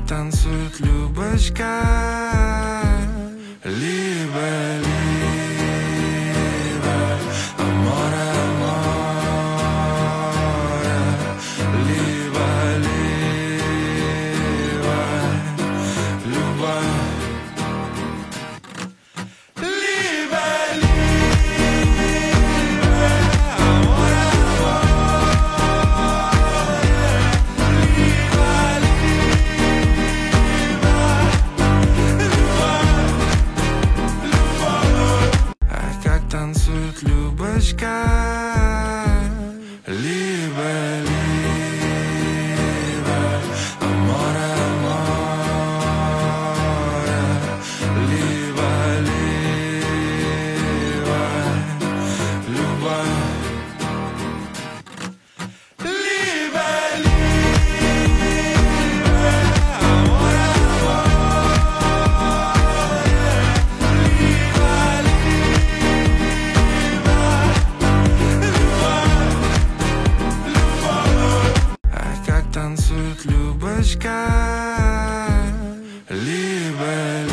танцует Любочка. Либо, аморе, аморе. Либо, любовь. Танцует Любочка. Либо, аморе, аморе. Либо, любовь. Танцует Любочка. Либо,